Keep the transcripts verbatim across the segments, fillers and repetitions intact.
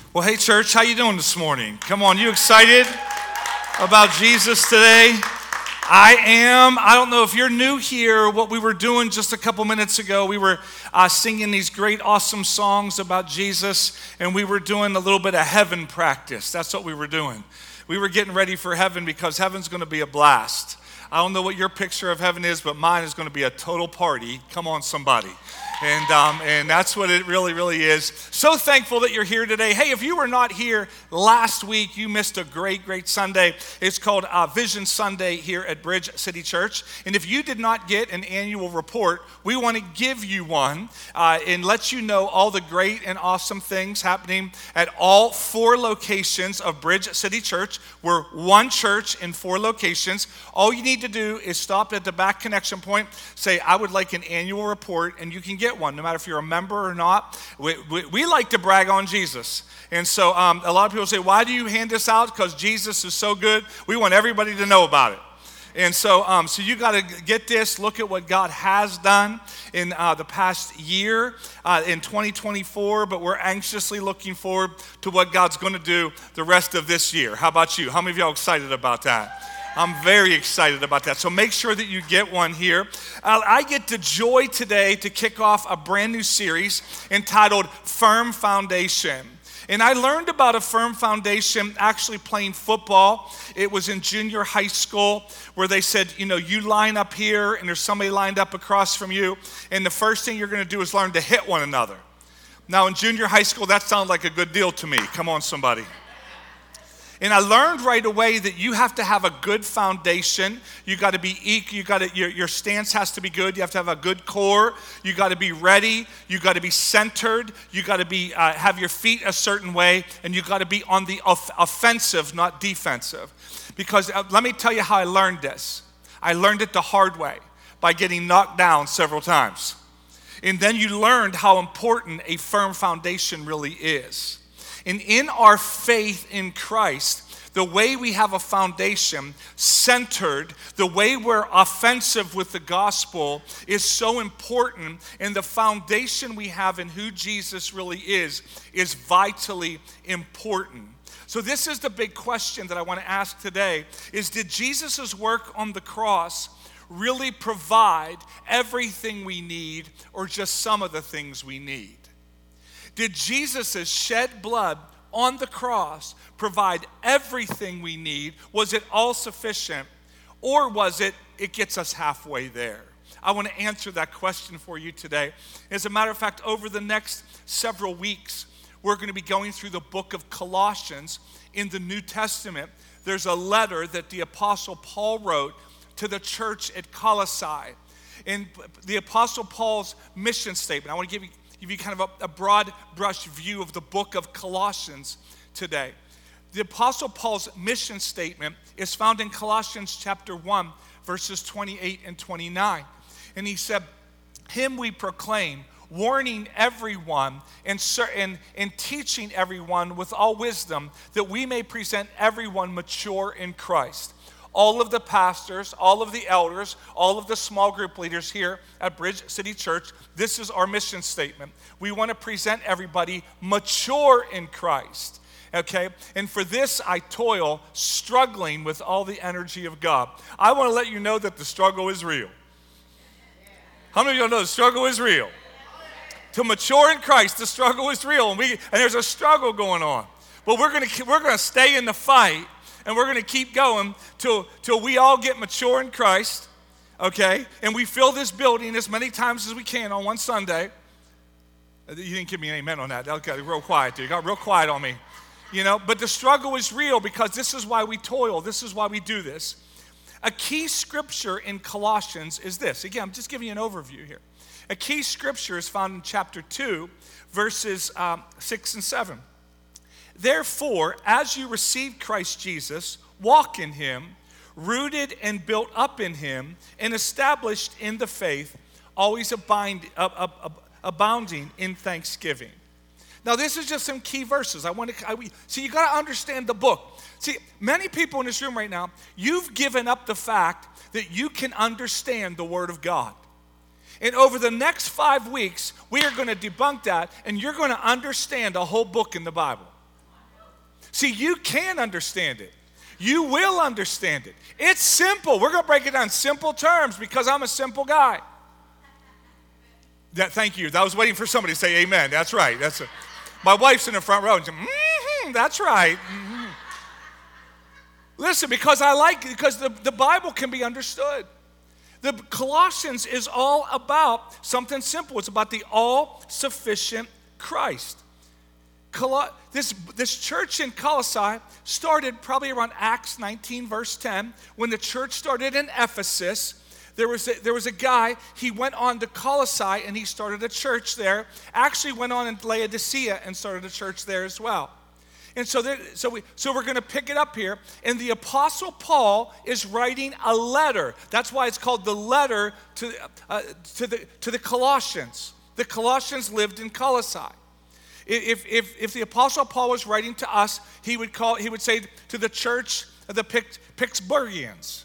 Well, hey church, how you doing this morning? Come on, you excited about Jesus today? I am. I don't know if you're new here. What we were doing just a couple minutes ago, we were uh, singing these great, awesome songs about Jesus, and we were doing a little bit of heaven practice. That's what we were doing. We were getting ready for heaven because heaven's going to be a blast. I don't know what your picture of heaven is, but mine is going to be a total party. Come on, somebody. And um, and that's what it really, really is. So thankful that you're here today. Hey, if you were not here last week, you missed a great, great Sunday. It's called uh, Vision Sunday here at Bridge City Church. And if you did not get an annual report, we want to give you one uh, and let you know all the great and awesome things happening at all four locations of Bridge City Church. We're one church in four locations. All you need to do is stop at the back connection point, say, I would like an annual report, and you can get one, no matter if you're a member or not. We, we, we like to brag on Jesus. And so um, a lot of people say, why do you hand this out? Because Jesus is so good. We want everybody to know about it. And so um, so you got to get this, look at what God has done in uh, the past year, uh, in twenty twenty-four, but we're anxiously looking forward to what God's going to do the rest of this year. How about you? How many of y'all excited about that? I'm very excited about that. So make sure that you get one here. Uh, I get the joy today to kick off a brand new series entitled Firm Foundation. And I learned about a firm foundation actually playing football. It was in junior high school where they said, you know, you line up here and there's somebody lined up across from you. And the first thing you're going to do is learn to hit one another. Now in junior high school, that sounded like a good deal to me. Come on, somebody. And I learned right away that you have to have a good foundation. You got to be equal. You got to your, your stance has to be good. You have to have a good core. You got to be ready. You got to be centered. You got to be uh, have your feet a certain way, and you got to be on the off- offensive, not defensive. Because uh, let me tell you how I learned this. I learned it the hard way by getting knocked down several times, and then you learned how important a firm foundation really is. And in our faith in Christ, the way we have a foundation centered, the way we're offensive with the gospel is so important. And the foundation we have in who Jesus really is, is vitally important. So this is the big question that I want to ask today, is did Jesus' work on the cross really provide everything we need or just some of the things we need? Did Jesus' shed blood on the cross provide everything we need? Was it all sufficient? Or was it, it gets us halfway there? I want to answer that question for you today. As a matter of fact, over the next several weeks, we're going to be going through the book of Colossians in the New Testament. There's a letter that the Apostle Paul wrote to the church at Colossae. In the Apostle Paul's mission statement, I want to give you give you kind of a, a broad brush view of the book of Colossians today. The Apostle Paul's mission statement is found in Colossians chapter one, verses twenty-eight and twenty-nine. And he said, him we proclaim, warning everyone and, and, and teaching everyone with all wisdom, that we may present everyone mature in Christ. All of the pastors, all of the elders, all of the small group leaders here at Bridge City Church, this is our mission statement. We want to present everybody mature in Christ, okay? And for this, I toil, struggling with all the energy of God. I want to let you know that the struggle is real. How many of y'all know the struggle is real? To mature in Christ, the struggle is real, and we and there's a struggle going on. But we're going to we're going to stay in the fight. And we're going to keep going till, till we all get mature in Christ, okay? And we fill this building as many times as we can on one Sunday. You didn't give me an amen on that. That got real quiet there. You got real quiet on me. You know, but the struggle is real because this is why we toil. This is why we do this. A key scripture in Colossians is this. Again, I'm just giving you an overview here. A key scripture is found in chapter two, verses um, six and seven. Therefore, as you received Christ Jesus, walk in him, rooted and built up in him, and established in the faith, always abind, ab, ab, ab, abounding in thanksgiving. Now, this is just some key verses. I want to I, see. You got to understand the book. See, many people in this room right now, you've given up the fact that you can understand the Word of God. And over the next five weeks, we are going to debunk that, and you're going to understand a whole book in the Bible. See, you can understand it. You will understand it. It's simple. We're going to break it down in simple terms because I'm a simple guy. That, thank you. I was waiting for somebody to say amen. That's right. That's a, my wife's in the front row. And she, mm-hmm, that's right. Mm-hmm. Listen, because I like it, because the, the Bible can be understood. The Colossians is all about something simple. It's about the all-sufficient Christ. Col- this, this church in Colossae started probably around Acts nineteen, verse ten. When the church started in Ephesus, there was, a, there was a guy, he went on to Colossae and he started a church there. Actually went on in Laodicea and started a church there as well. And so, there, so, we, so we're going to pick it up here. And the Apostle Paul is writing a letter. That's why it's called the letter to, uh, to, the, to the Colossians. The Colossians lived in Colossae. If, if, if the Apostle Paul was writing to us, he would call, he would say to the church of the Pitt, Pittsburghians,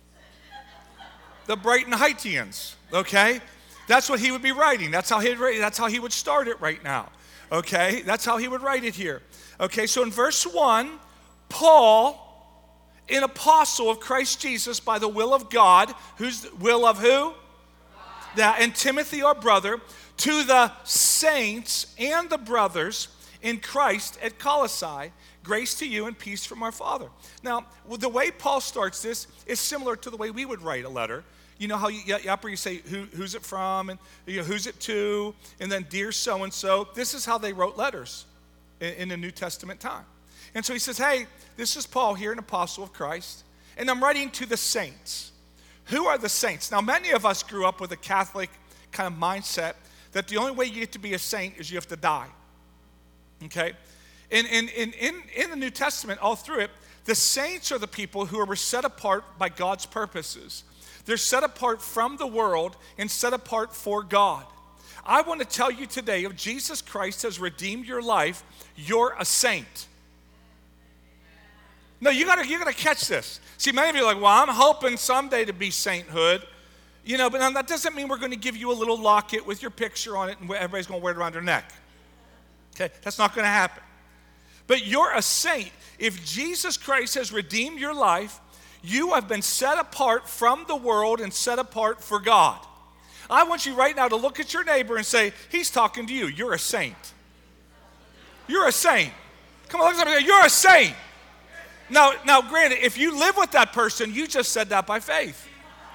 the Brighton Heightians, okay? That's what he would be writing. That's how, he'd, that's how he would start it right now, okay? That's how he would write it here. Okay, so in verse one, Paul, an apostle of Christ Jesus by the will of God, who's the will of who? God. That, and Timothy, our brother, to the saints and the brothers in Christ at Colossae, grace to you and peace from our Father. Now, the way Paul starts this is similar to the way we would write a letter. You know how you, you, you say, Who, who's it from, and you know, who's it to, and then dear so-and-so. This is how they wrote letters in, in the New Testament time. And so he says, hey, this is Paul here, an apostle of Christ, and I'm writing to the saints. Who are the saints? Now, many of us grew up with a Catholic kind of mindset that the only way you get to be a saint is you have to die, okay? In, in, in, in, in the New Testament, all through it, the saints are the people who are set apart by God's purposes. They're set apart from the world and set apart for God. I want to tell you today, if Jesus Christ has redeemed your life, you're a saint. No, you gotta, you gotta catch this. See, many of you are like, well, I'm hoping someday to be sainthood. You know, but now that doesn't mean we're going to give you a little locket with your picture on it and everybody's going to wear it around their neck. Okay, that's not going to happen. But you're a saint. If Jesus Christ has redeemed your life, you have been set apart from the world and set apart for God. I want you right now to look at your neighbor and say, he's talking to you. You're a saint. You're a saint. Come on, look at somebody. You're a saint. Now, now, granted, if you live with that person, you just said that by faith.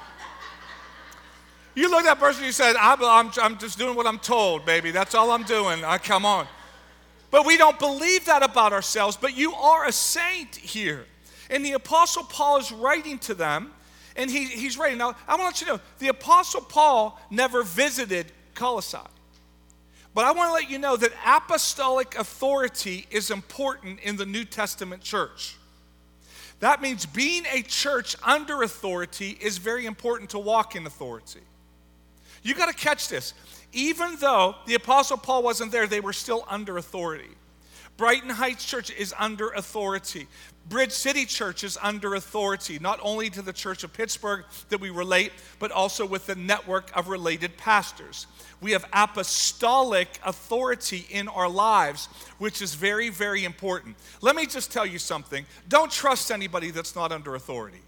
You look at that person and you said, I'm, I'm, I'm just doing what I'm told, baby. That's all I'm doing. I, come on. But we don't believe that about ourselves, but you are a saint here. And the Apostle Paul is writing to them, and he, he's writing. Now, I want to let you know, the Apostle Paul never visited Colossae. But I want to let you know that apostolic authority is important in the New Testament church. That means being a church under authority is very important to walk in authority. You got to catch this. Even though the Apostle Paul wasn't there, they were still under authority. Brighton Heights Church is under authority. Bridge City Church is under authority, not only to the Church of Pittsburgh that we relate, but also with the network of related pastors. We have apostolic authority in our lives, which is very, very important. Let me just tell you something. Don't trust anybody that's not under authority.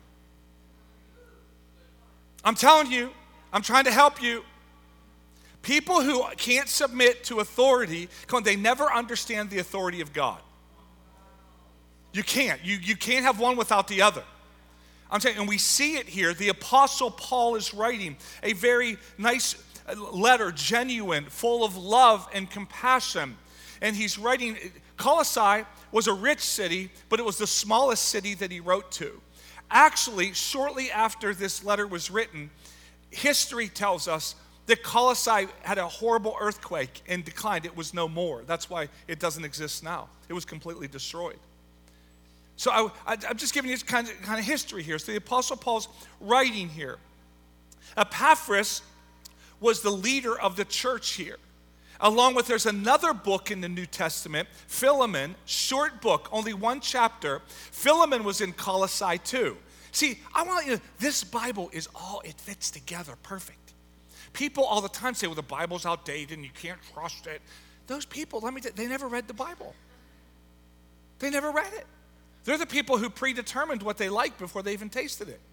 I'm telling you, I'm trying to help you. People who can't submit to authority, come on, they never understand the authority of God. You can't. You, you can't have one without the other. I'm saying, and we see it here. The Apostle Paul is writing a very nice letter, genuine, full of love and compassion. And he's writing, Colossae was a rich city, but it was the smallest city that he wrote to. Actually, shortly after this letter was written, history tells us that Colossae had a horrible earthquake and declined. It was no more. That's why it doesn't exist now. It was completely destroyed. So I, I, I'm just giving you this kind of, kind of history here. So the Apostle Paul's writing here. Epaphras was the leader of the church here. Along with, there's another book in the New Testament, Philemon, short book, only one chapter. Philemon was in Colossae too. See, I want you to know, this Bible is all, it fits together perfect. People all the time say, well, the Bible's outdated and you can't trust it. Those people, let me tell you, they never read the Bible. They never read it. They're the people who predetermined what they liked before they even tasted it.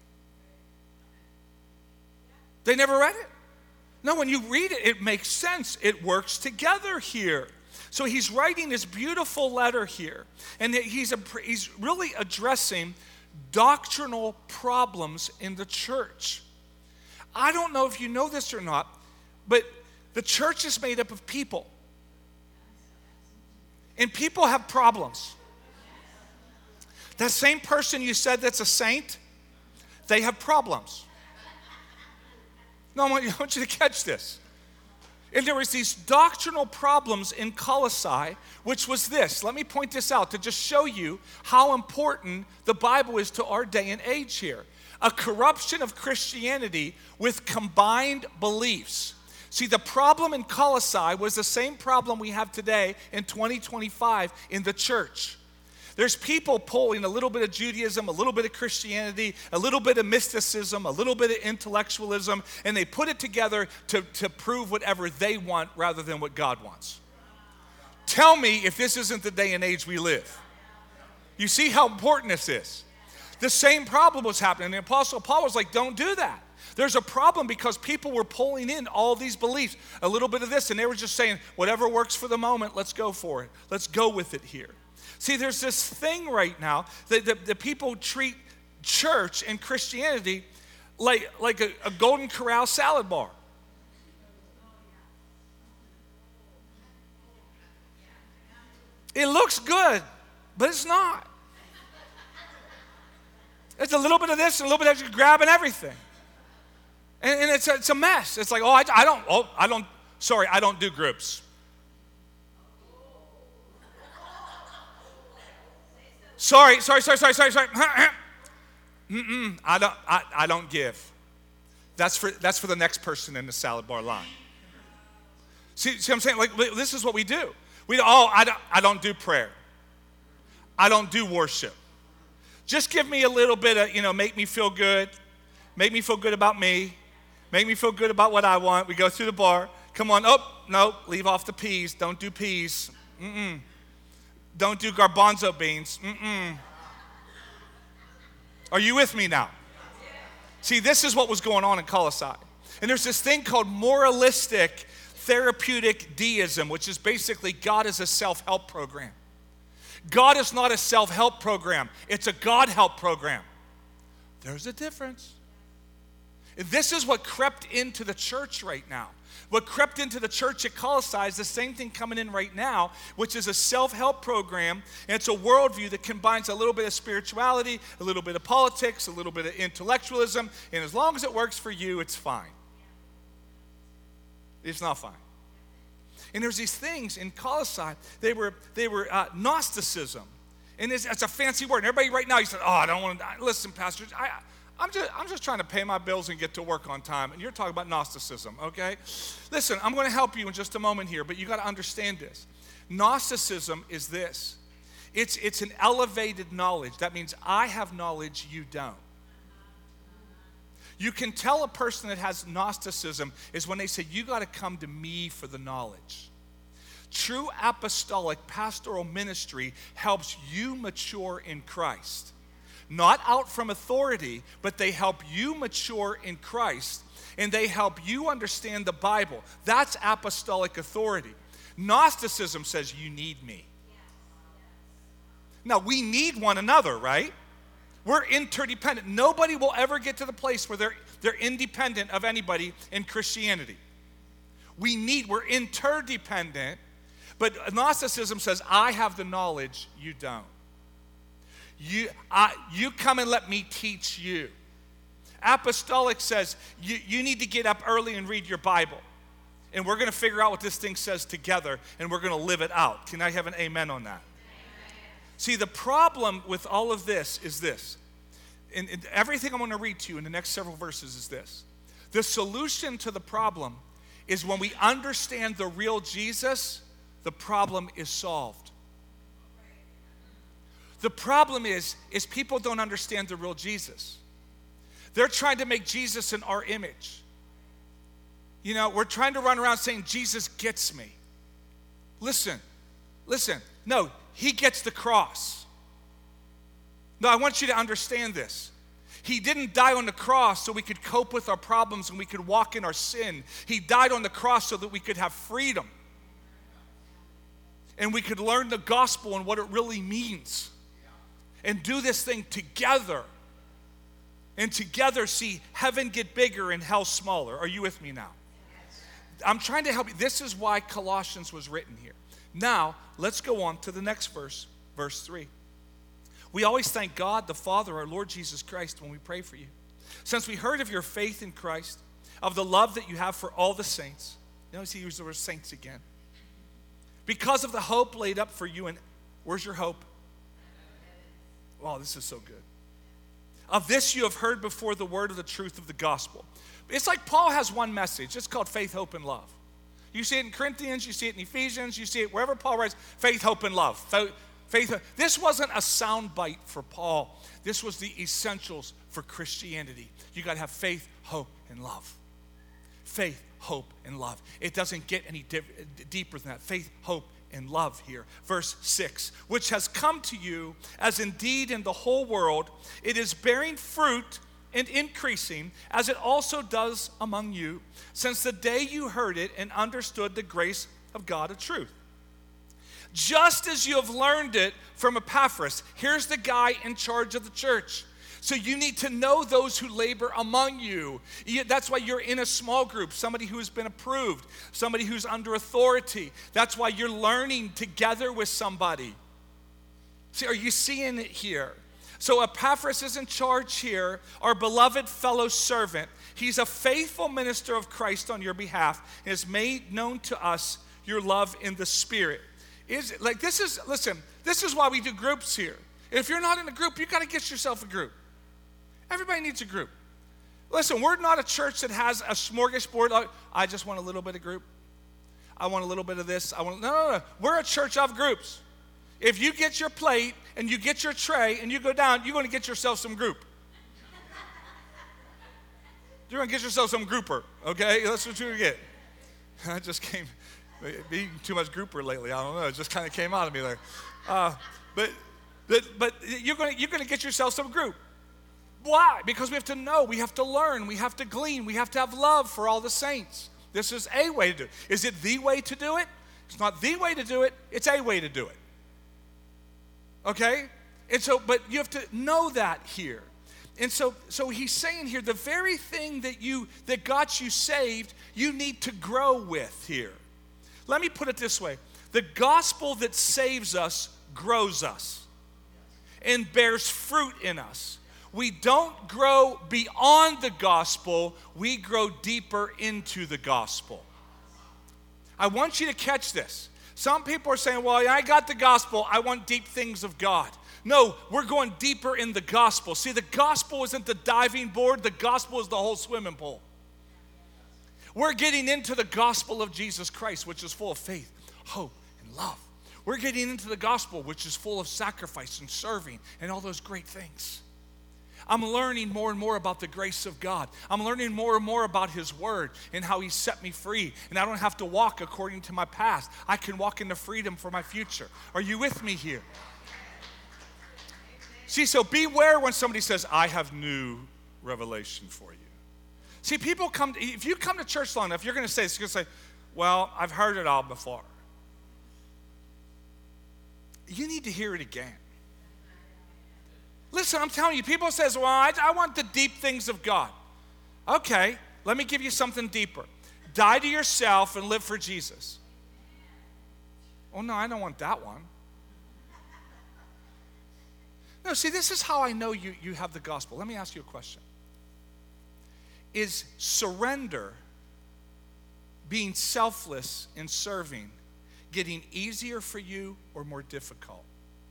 They never read it. No, when you read it, it makes sense. It works together here. So he's writing this beautiful letter here, and he's, a, he's really addressing doctrinal problems in the church. I don't know if you know this or not, but the church is made up of people. And people have problems. That same person you said that's a saint, they have problems. No, I want, you, I want you to catch this. And there was these doctrinal problems in Colossae, which was this. Let me point this out to just show you how important the Bible is to our day and age here. A corruption of Christianity with combined beliefs. See, the problem in Colossae was the same problem we have today in twenty twenty-five in the church. There's people pulling a little bit of Judaism, a little bit of Christianity, a little bit of mysticism, a little bit of intellectualism, and they put it together to, to prove whatever they want rather than what God wants. Tell me if this isn't the day and age we live. You see how important this is. The same problem was happening. The Apostle Paul was like, don't do that. There's a problem because people were pulling in all these beliefs, a little bit of this, and they were just saying, whatever works for the moment, let's go for it. Let's go with it here. See, there's this thing right now that the, the people treat church and Christianity like, like a, a Golden Corral salad bar. It looks good, but it's not. It's a little bit of this and a little bit of that, you're grabbing everything. And, and it's, a, it's a mess. It's like, oh, I, I don't, oh, I don't, sorry, I don't do groups. Sorry, sorry, sorry, sorry, sorry, sorry. Mm-mm, I don't, I, I don't give. That's for, that's for the next person in the salad bar line. See, see what I'm saying? Like, this is what we do. We, oh, I don't, I don't do prayer. I don't do worship. Just give me a little bit of, you know, make me feel good. Make me feel good about me. Make me feel good about what I want. We go through the bar. Come on. Oh, no, leave off the peas. Don't do peas. Mm-mm. Don't do garbanzo beans. Mm-mm. Are you with me now? See, this is what was going on in Colossae. And there's this thing called moralistic therapeutic deism, which is basically God is a self-help program. God is not a self-help program. It's a God-help program. There's a difference. This is what crept into the church right now. What crept into the church at Colossae is the same thing coming in right now, which is a self-help program, and it's a worldview that combines a little bit of spirituality, a little bit of politics, a little bit of intellectualism, and as long as it works for you, it's fine. It's not fine. And there's these things in Colossae, they were, they were uh, Gnosticism. And it's, it's a fancy word. And everybody right now, you said, oh, I don't want to, listen, pastors, I, I'm just, I'm just trying to pay my bills and get to work on time. And you're talking about Gnosticism, okay? Listen, I'm going to help you in just a moment here, but you got to understand this. Gnosticism is this. It's, it's an elevated knowledge. That means I have knowledge, you don't. You can tell a person that has Gnosticism is when they say, you got to come to me for the knowledge. True apostolic pastoral ministry helps you mature in Christ. Not out from authority, but they help you mature in Christ, and they help you understand the Bible. That's apostolic authority. Gnosticism says you need me. Now, we need one another, right? We're interdependent. Nobody will ever get to the place where they're, they're independent of anybody in Christianity. We need, we're interdependent, but Gnosticism says, I have the knowledge, you don't. You, I, you come and let me teach you. Apostolic says, you, you need to get up early and read your Bible. And we're going to figure out what this thing says together, and we're going to live it out. Can I have an amen on that? See, the problem with all of this is this. And, and everything I'm going to read to you in the next several verses is this. The solution to the problem is when we understand the real Jesus, the problem is solved. The problem is, is people don't understand the real Jesus. They're trying to make Jesus in our image. You know, we're trying to run around saying, Jesus gets me. Listen, listen. No, he gets the cross. No, I want you to understand this. He didn't die on the cross so we could cope with our problems and we could walk in our sin. He died on the cross so that we could have freedom. And we could learn the gospel and what it really means. And do this thing together. And together see heaven get bigger and hell smaller. Are you with me now? I'm trying to help you. This is why Colossians was written here. Now, let's go on to the next verse, verse three. We always thank God, the Father, our Lord Jesus Christ, when we pray for you. Since we heard of your faith in Christ, of the love that you have for all the saints. Notice he used the word saints again. Because of the hope laid up for you. And where's your hope? Wow, this is so good. Of this you have heard before the word of the truth of the gospel. It's like Paul has one message. It's called faith, hope, and love. You see it in Corinthians, you see it in Ephesians, you see it wherever Paul writes, faith, hope, and love. Faith. This wasn't a soundbite for Paul. This was the essentials for Christianity. You got to have faith, hope, and love. Faith, hope, and love. It doesn't get any di- deeper than that. Faith, hope, and love here. Verse six, which has come to you as indeed in the whole world, it is bearing fruit and increasing, as it also does among you, since the day you heard it and understood the grace of God of truth. Just as you have learned it from Epaphras. Here's the guy in charge of the church. So you need to know those who labor among you. That's why you're in a small group, somebody who has been approved, somebody who's under authority. That's why you're learning together with somebody. See, are you seeing it here? So Epaphras is in charge here, our beloved fellow servant. He's a faithful minister of Christ on your behalf and has made known to us your love in the Spirit. Is like this is, listen, this is why we do groups here. If you're not in a group, you got to get yourself a group. Everybody needs a group. Listen, we're not a church that has a smorgasbord. I just want a little bit of group. I want a little bit of this. I want no, no, no. We're a church of groups. If you get your plate and you get your tray and you go down, you're going to get yourself some group. You're going to get yourself some grouper, okay? That's what you're going to get. I just came, eating too much grouper lately. I don't know. It just kind of came out of me there. Uh, but but, but you're going to, you're going to get yourself some group. Why? Because we have to know, we have to learn, we have to glean, we have to have love for all the saints. This is a way to do it. Is it the way to do it? It's not the way to do it, it's a way to do it. Okay? And so, but you have to know that here. And so, so he's saying here, the very thing that you that got you saved, you need to grow with here. Let me put it this way. The gospel that saves us grows us and bears fruit in us. We don't grow beyond the gospel, we grow deeper into the gospel. I want you to catch this. Some people are saying, well, I got the gospel, I want deep things of God. No, we're going deeper in the gospel. See, the gospel isn't the diving board, the gospel is the whole swimming pool. We're getting into the gospel of Jesus Christ, which is full of faith, hope, and love. We're getting into the gospel, which is full of sacrifice and serving and all those great things. I'm learning more and more about the grace of God. I'm learning more and more about His Word and how He set me free. And I don't have to walk according to my past. I can walk into freedom for my future. Are you with me here? See, so beware when somebody says, I have new revelation for you. See, people come, to, if you come to church long enough, you're going to say, it's going to say, well, I've heard it all before. You need to hear it again. Listen, I'm telling you, people says, well, I, I want the deep things of God. Okay, let me give you something deeper. Die to yourself and live for Jesus. Oh, no, I don't want that one. No, see, this is how I know you, you have the gospel. Let me ask you a question. Is surrender, being selfless in serving, getting easier for you or more difficult?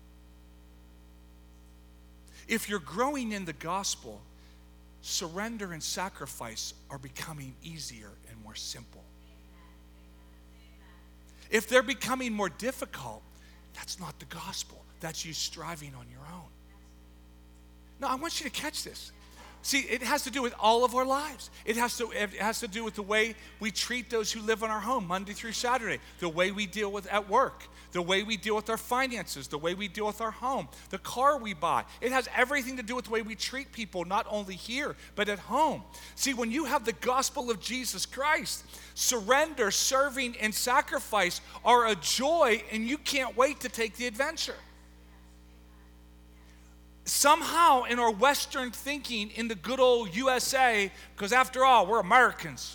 If you're growing in the gospel, surrender and sacrifice are becoming easier and more simple. If they're becoming more difficult, that's not the gospel. That's you striving on your own. No, I want you to catch this. See, it has to do with all of our lives. It has to, it has to do with the way we treat those who live in our home Monday through Saturday, the way we deal with at work, the way we deal with our finances, the way we deal with our home, the car we buy. It has everything to do with the way we treat people, not only here, but at home. See, when you have the gospel of Jesus Christ, surrender, serving, and sacrifice are a joy, and you can't wait to take the adventure. Somehow in our Western thinking, in the good old U S A, because after all, we're Americans,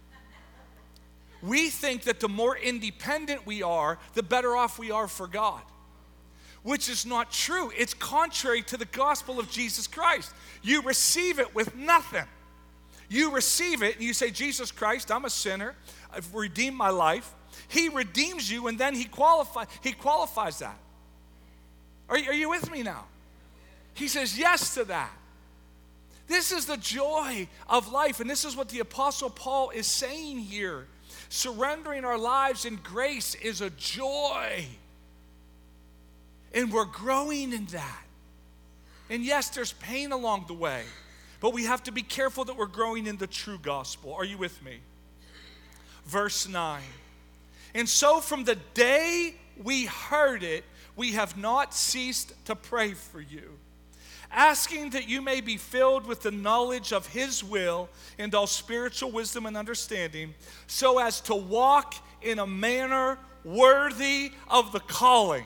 we think that the more independent we are, the better off we are for God, which is not true. It's contrary to the gospel of Jesus Christ. You receive it with nothing. You receive it and you say, Jesus Christ, I'm a sinner. I've redeemed my life. He redeems you, and then he, qualify, he qualifies that. Are, are you with me now? He says yes to that. This is the joy of life, and this is what the Apostle Paul is saying here. Surrendering our lives in grace is a joy, and we're growing in that. And yes, there's pain along the way, but we have to be careful that we're growing in the true gospel. Are you with me? Verse nine. And so from the day we heard it, we have not ceased to pray for you, asking that you may be filled with the knowledge of his will and all spiritual wisdom and understanding, so as to walk in a manner worthy of the calling.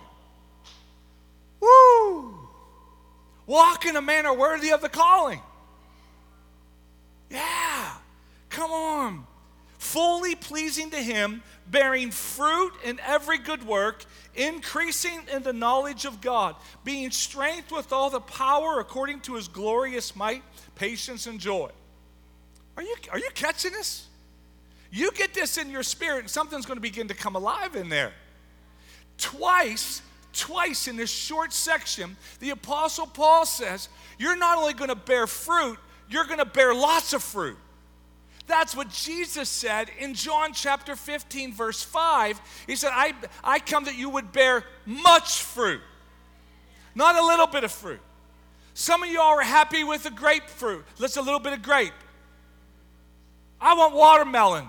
Woo! Walk in a manner worthy of the calling. Yeah, come on. Fully pleasing to him, bearing fruit in every good work, increasing in the knowledge of God, being strength with all the power according to his glorious might, patience and joy. Are you, are you catching this? You get this in your spirit and something's going to begin to come alive in there. Twice, twice in this short section, the Apostle Paul says, you're not only going to bear fruit, you're going to bear lots of fruit. That's what Jesus said in John chapter fifteen, verse five. He said, I, I come that you would bear much fruit, not a little bit of fruit. Some of y'all are happy with the grapefruit. Let's a little bit of grape. I want watermelon.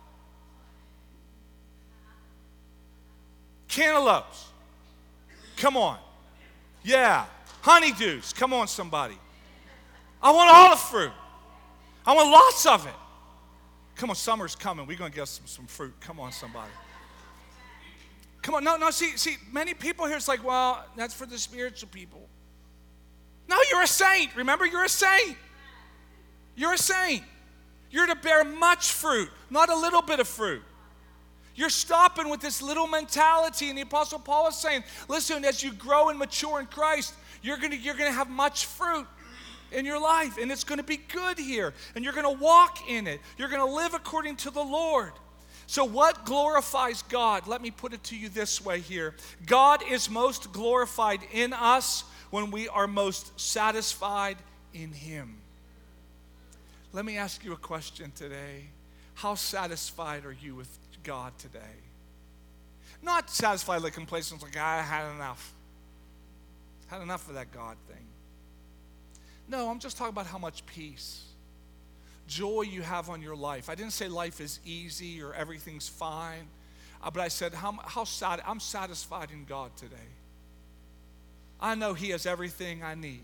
Cantaloupes. Come on. Yeah. Honeydews. Come on, somebody. I want all the fruit. I want lots of it. Come on, summer's coming. We're going to get some, some fruit. Come on, somebody. Come on. No, no, see, see, many people here, it's like, well, that's for the spiritual people. No, you're a saint. Remember, you're a saint. You're a saint. You're to bear much fruit, not a little bit of fruit. You're stopping with this little mentality, and the Apostle Paul is saying, listen, as you grow and mature in Christ, you're going to, you're going to have much fruit in your life, and it's going to be good here, and you're going to walk in it. You're going to live according to the Lord. So what glorifies God? Let me put it to you this way here. God is most glorified in us when we are most satisfied in him. Let me ask you a question today. How satisfied are you with God today? Not satisfied like complacent, like I had enough. Had enough of that God thing. No, I'm just talking about how much peace, joy you have on your life. I didn't say life is easy or everything's fine, uh, but I said how, how sad, I'm satisfied in God today. I know he has everything I need.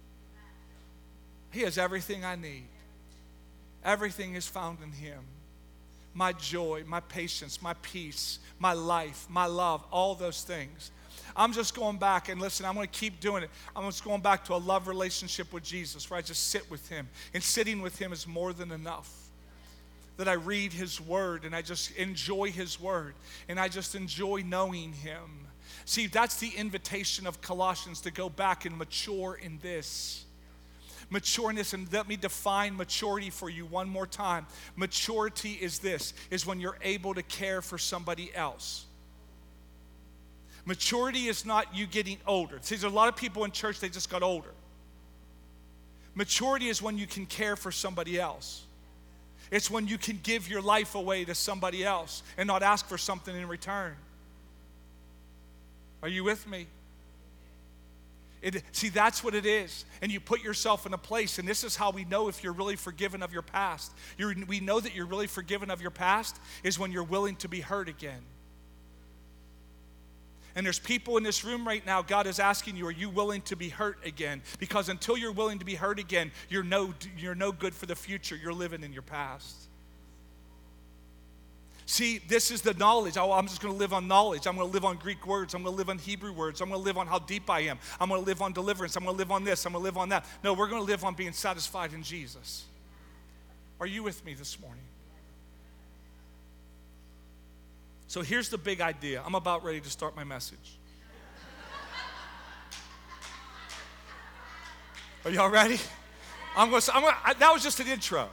He has everything I need. Everything is found in him. My joy, my patience, my peace, my life, my love, all those things. I'm just going back, and listen, I'm going to keep doing it. I'm just going back to a love relationship with Jesus where I just sit with him. And sitting with him is more than enough. That I read his word and I just enjoy his word. And I just enjoy knowing him. See, that's the invitation of Colossians, to go back and mature in this. Mature in this, and let me define maturity for you one more time. Maturity is this, is when you're able to care for somebody else. Maturity is not you getting older. See, there's a lot of people in church, they just got older. Maturity is when you can care for somebody else. It's when you can give your life away to somebody else and not ask for something in return. Are you with me? It, see, that's what it is. And you put yourself in a place, and this is how we know if you're really forgiven of your past. You're, we know that you're really forgiven of your past is when you're willing to be hurt again. And there's people in this room right now, God is asking you, are you willing to be hurt again? Because until you're willing to be hurt again, you're no, you're no good for the future. You're living in your past. See, this is the knowledge. Oh, I'm just going to live on knowledge. I'm going to live on Greek words. I'm going to live on Hebrew words. I'm going to live on how deep I am. I'm going to live on deliverance. I'm going to live on this. I'm going to live on that. No, we're going to live on being satisfied in Jesus. Are you with me this morning? So here's the big idea. I'm about ready to start my message. Are y'all ready? I'm going to, I'm going to, I, that was just an intro.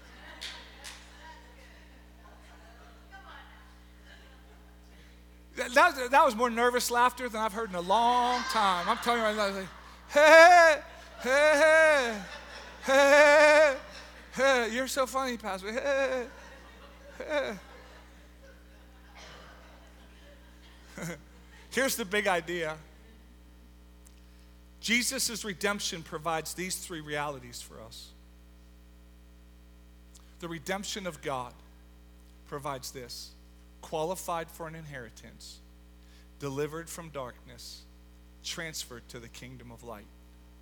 That, that was more nervous laughter than I've heard in a long time. I'm telling you right now, like, hey, hey, hey, hey, you're so funny, Pastor. Hey, hey. Here's the big idea. Jesus' redemption provides these three realities for us. The redemption of God provides this: qualified for an inheritance, delivered from darkness, transferred to the kingdom of light.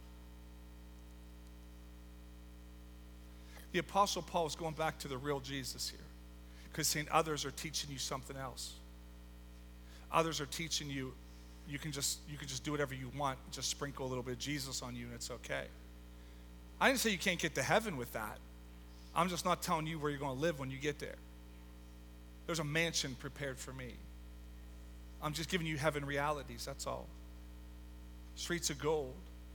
The Apostle Paul is going back to the real Jesus here, because saying others are teaching you something else. Others are teaching you you can just you can just do whatever you want, just sprinkle a little bit of Jesus on you and it's okay. I didn't say you can't get to heaven with that. I'm just not telling you where you're going to live when you get there. There's a mansion prepared for me. I'm just giving you heaven realities, that's all. Streets of gold.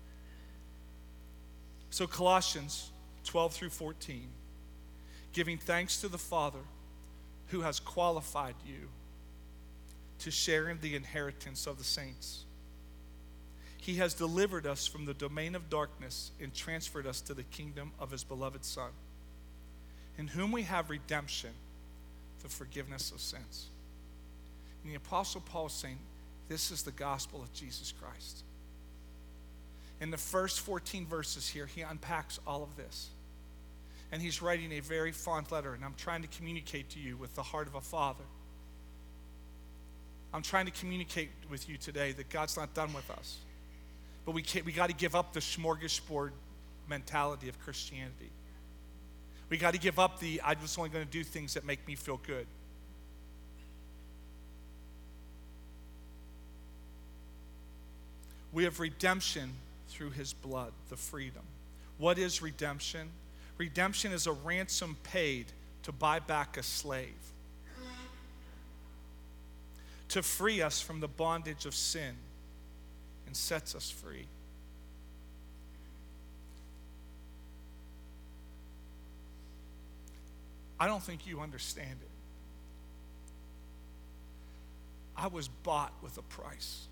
So Colossians twelve through fourteen, giving thanks to the Father who has qualified you to share in the inheritance of the saints. He has delivered us from the domain of darkness and transferred us to the kingdom of his beloved Son, in whom we have redemption, the forgiveness of sins. And the Apostle Paul is saying, this is the gospel of Jesus Christ. In the first fourteen verses here, he unpacks all of this. And he's writing a very fond letter, and I'm trying to communicate to you with the heart of a father. I'm trying to communicate with you today that God's not done with us. But we can't, we got to give up the smorgasbord mentality of Christianity. We got to give up the, I'm just only going to do things that make me feel good. We have redemption through his blood, the freedom. What is redemption? Redemption is a ransom paid to buy back a slave, to free us from the bondage of sin and sets us free. I don't think you understand it. I was bought with a price.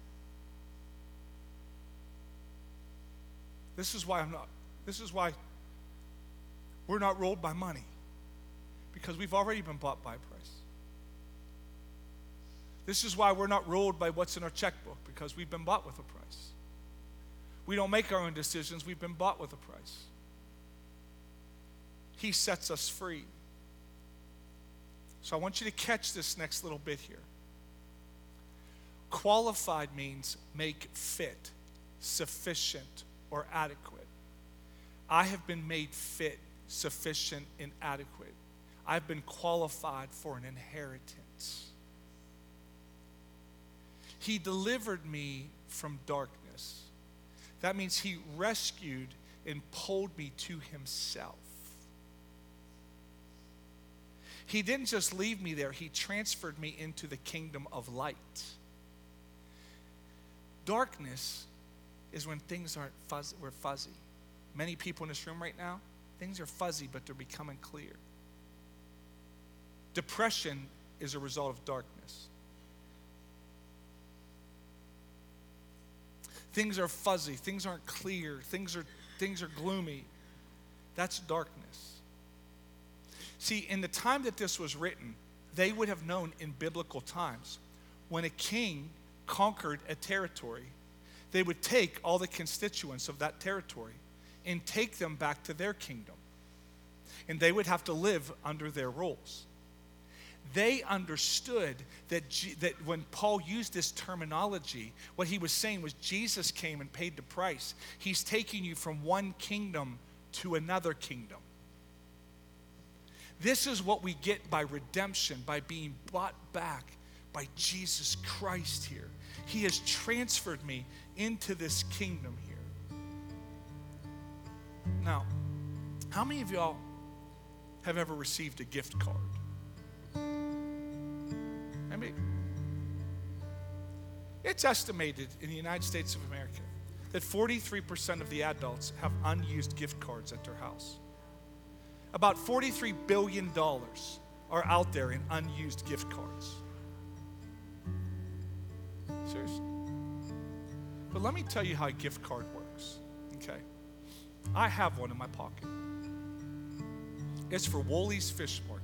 This is why I'm not, this is why we're not ruled by money, because we've already been bought by a price. This is why we're not ruled by what's in our checkbook, because we've been bought with a price. We don't make our own decisions, we've been bought with a price. He sets us free. So I want you to catch this next little bit here. Qualified means make fit, sufficient, or adequate. I have been made fit, sufficient, and adequate. I've been qualified for an inheritance. He delivered me from darkness. That means he rescued and pulled me to himself. He didn't just leave me there, he transferred me into the kingdom of light. Darkness is when things aren't fuzzy, we're fuzzy. Many people in this room right now, things are fuzzy, but they're becoming clear. Depression is a result of darkness. Things are fuzzy, things aren't clear, things are things are gloomy. That's darkness. See, in the time that this was written, they would have known in biblical times, when a king conquered a territory, they would take all the constituents of that territory and take them back to their kingdom. And they would have to live under their rules. They understood that, G- that when Paul used this terminology, what he was saying was Jesus came and paid the price. He's taking you from one kingdom to another kingdom. This is what we get by redemption, by being bought back by Jesus Christ here. He has transferred me into this kingdom here. Now, how many of y'all have ever received a gift card? I mean, it's estimated in the United States of America that forty-three percent of the adults have unused gift cards at their house. About forty-three billion dollars are out there in unused gift cards. Seriously. But let me tell you how a gift card works, okay? I have one in my pocket. It's for Woolies Fish Market.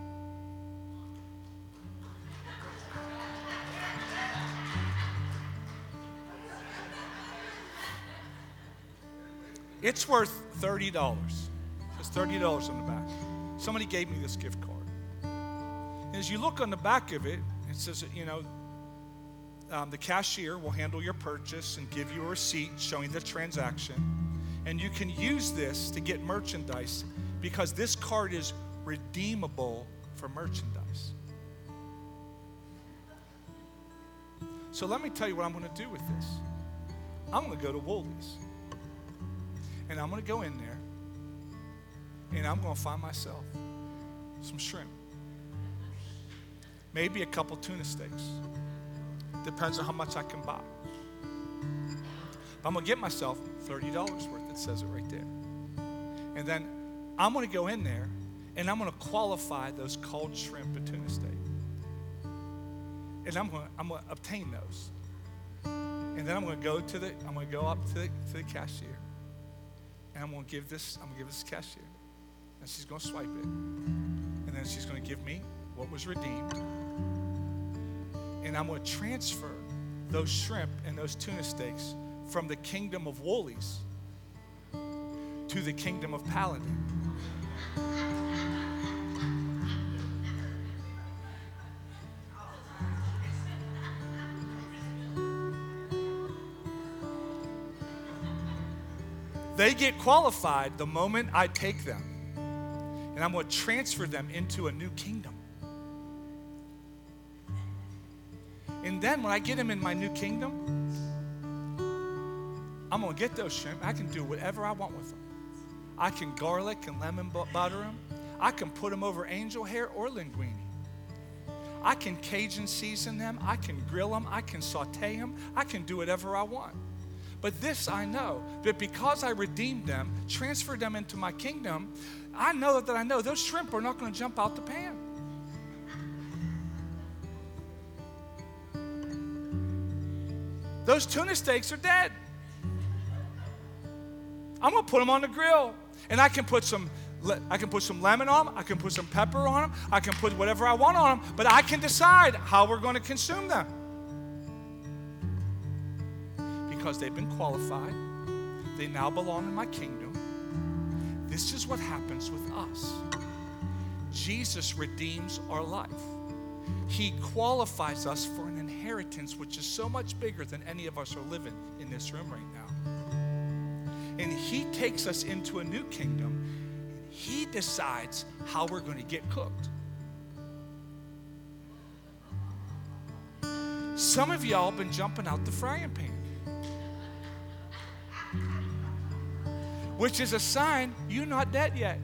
It's worth thirty dollars. There's thirty dollars on the back. Somebody gave me this gift card. And as you look on the back of it, it says, you know, um, the cashier will handle your purchase and give you a receipt showing the transaction. And you can use this to get merchandise because this card is redeemable for merchandise. So let me tell you what I'm going to do with this. I'm going to go to Woolies. And I'm going to go in there, and I'm going to find myself some shrimp. Maybe a couple tuna steaks. Depends on how much I can buy. But I'm going to get myself thirty dollars worth. It says it right there. And then I'm going to go in there, and I'm going to qualify those cold shrimp and tuna steak. And I'm going to, I'm going to obtain those. And then I'm going to go to the, I'm going to go up to the, to the cashier. And I'm going to give this, I'm going to give this cashier. And she's going to swipe it. And then she's going to give me what was redeemed. And I'm going to transfer those shrimp and those tuna steaks from the kingdom of Woolies to the kingdom of Paladin. They get qualified the moment I take them. And I'm going to transfer them into a new kingdom. And then when I get them in my new kingdom, I'm going to get those shrimp. I can do whatever I want with them. I can garlic and lemon butter them. I can put them over angel hair or linguine. I can Cajun season them. I can grill them. I can saute them. I can do whatever I want. But this I know, that because I redeemed them, transferred them into my kingdom, I know that I know those shrimp are not going to jump out the pan. Those tuna steaks are dead. I'm going to put them on the grill. And I can put some I can put some lemon on them. I can put some pepper on them. I can put whatever I want on them. But I can decide how we're going to consume them. Because they've been qualified. They now belong in my kingdom. This is what happens with us. Jesus redeems our life. He qualifies us for an inheritance which is so much bigger than any of us are living in this room right now. And he takes us into a new kingdom. And he decides how we're going to get cooked. Some of y'all have been jumping out the frying pan. Which is a sign you're not dead yet.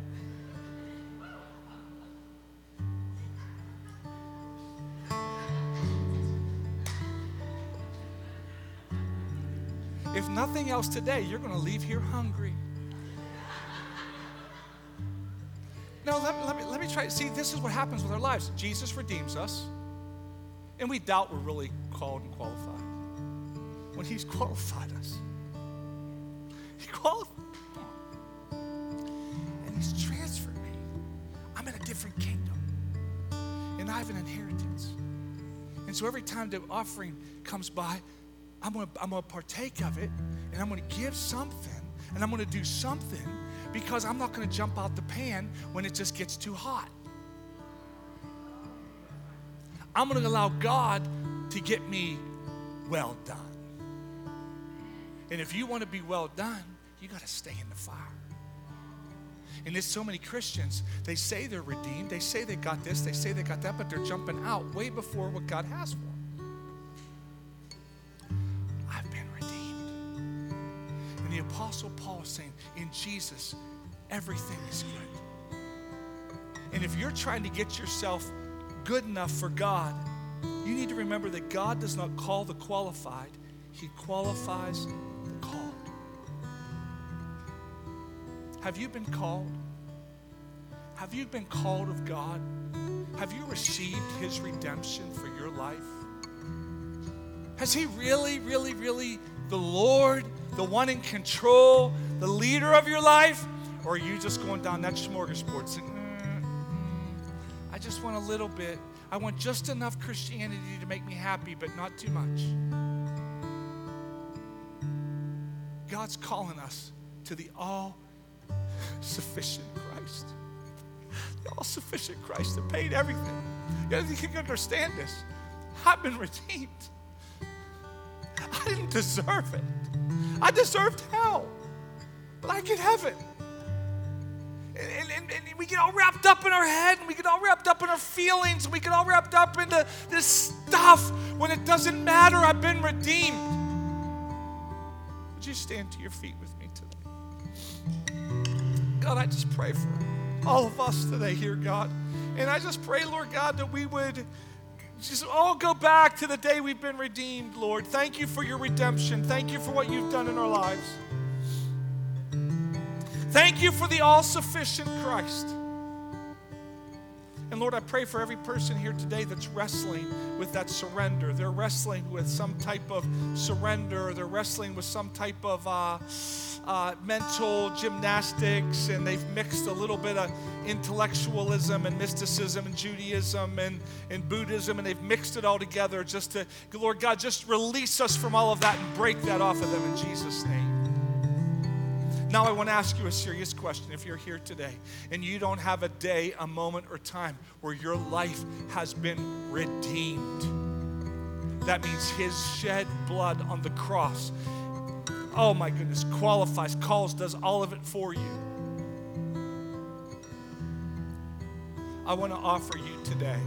If nothing else today, you're going to leave here hungry. No, let me, let me, let me try. See, this is what happens with our lives. Jesus redeems us, and we doubt we're really called and qualified. When he's qualified us, he qualified. He's transferred me. I'm in a different kingdom. And I have an inheritance. And so every time the offering comes by, I'm going to I'm going to partake of it, and I'm going to give something, and I'm going to do something, because I'm not going to jump out the pan when it just gets too hot. I'm going to allow God to get me well done. And if you want to be well done, you got to stay in the fire. And there's so many Christians, they say they're redeemed, they say they got this, they say they got that, but they're jumping out way before what God has for them. I've been redeemed. And the Apostle Paul is saying, in Jesus, everything is good. And if you're trying to get yourself good enough for God, you need to remember that God does not call the qualified, He qualifies the called. Have you been called? Have you been called of God? Have you received His redemption for your life? Has He really, really, really the Lord, the one in control, the leader of your life? Or are you just going down that smorgasbord saying, mm, mm, I just want a little bit. I want just enough Christianity to make me happy, but not too much. God's calling us to the all-sufficient Christ. The all-sufficient Christ that paid everything. You don't think you can understand this? I've been redeemed. I didn't deserve it. I deserved hell, but I get heaven. And, and, and we get all wrapped up in our head, and we get all wrapped up in our feelings, and we get all wrapped up into this stuff when it doesn't matter. I've been redeemed. Would you stand to your feet with me today? God, I just pray for all of us today here, God. And I just pray, Lord God, that we would just all go back to the day we've been redeemed, Lord. Thank you for your redemption. Thank you for what you've done in our lives. Thank you for the all-sufficient Christ. And Lord, I pray for every person here today that's wrestling with that surrender. They're wrestling with some type of surrender. They're wrestling with some type of uh, uh, mental gymnastics, and they've mixed a little bit of intellectualism and mysticism and Judaism and, and Buddhism, and they've mixed it all together just to, Lord God, just release us from all of that and break that off of them in Jesus' name. Now I want to ask you a serious question. If you're here today and you don't have a day, a moment, or time where your life has been redeemed, that means His shed blood on the cross, oh my goodness, qualifies, calls, does all of it for you. I want to offer you today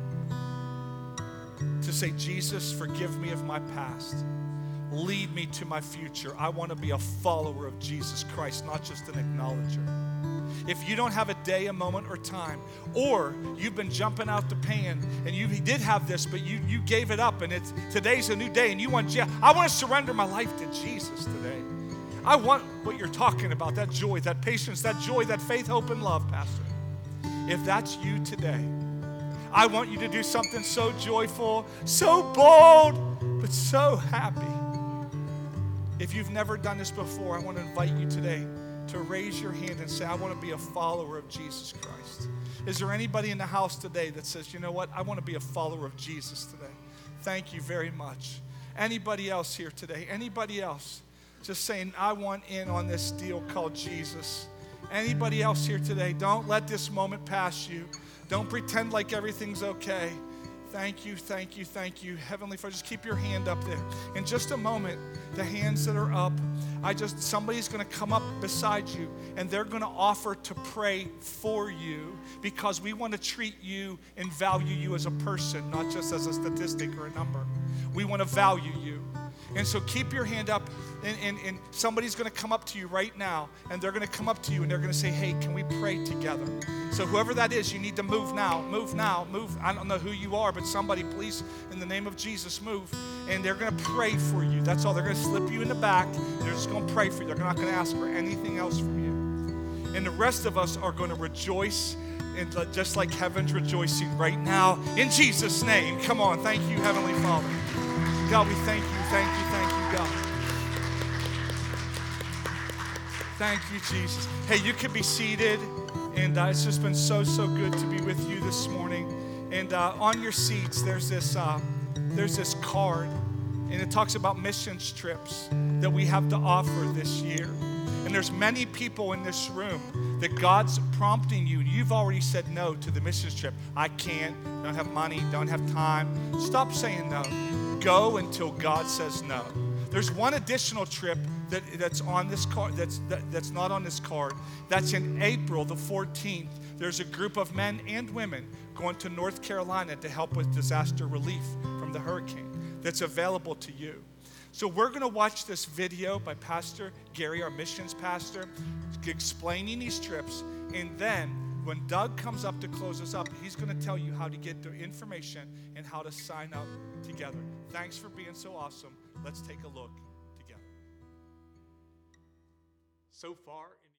to say, Jesus, forgive me of my past. Lead me to my future. I want to be a follower of Jesus Christ, not just an acknowledger. If you don't have a day, a moment, or time, or you've been jumping out the pan and you did have this, but you, you gave it up, and it's today's a new day, and you want, yeah, I want to surrender my life to Jesus today. I want what you're talking about, that joy, that patience, that joy, that faith, hope, and love, Pastor. If that's you today, I want you to do something so joyful, so bold, but so happy. If you've never done this before, I want to invite you today to raise your hand and say, I want to be a follower of Jesus Christ. Is there anybody in the house today that says, you know what, I want to be a follower of Jesus today? Thank you very much. Anybody else here today? Anybody else just saying, I want in on this deal called Jesus? Anybody else here today? Don't let this moment pass you. Don't pretend like everything's okay. Thank you, thank you, thank you. Heavenly Father, just keep your hand up there. In just a moment, the hands that are up, I just, somebody's going to come up beside you, and they're going to offer to pray for you, because we want to treat you and value you as a person, not just as a statistic or a number. We want to value you. And so keep your hand up, and, and, and somebody's going to come up to you right now, and they're going to come up to you, and they're going to say, hey, can we pray together? So whoever that is, you need to move now, move now, move. I don't know who you are, but somebody, please, in the name of Jesus, move. And they're going to pray for you. That's all. They're going to slip you in the back. They're just going to pray for you. They're not going to ask for anything else from you. And the rest of us are going to rejoice, and just like heaven's rejoicing right now, in Jesus' name. Come on. Thank you, Heavenly Father. God, we thank you, thank you, thank you, God. Thank you, Jesus. Hey, you can be seated, and uh, it's just been so, so good to be with you this morning. And uh, on your seats, there's this, uh, there's this card, and it talks about missions trips that we have to offer this year. And there's many people in this room that God's prompting you. You've already said no to the missions trip. I can't, don't have money, don't have time. Stop saying no. Go until God says no. There's one additional trip that, that's on this card, that's, that, that's not on this card. That's in April the fourteenth. There's a group of men and women going to North Carolina to help with disaster relief from the hurricane that's available to you. So we're going to watch this video by Pastor Gary, our missions pastor, explaining these trips. And then when Doug comes up to close us up, he's going to tell you how to get the information and how to sign up together. Thanks for being so awesome. Let's take a look together. So far.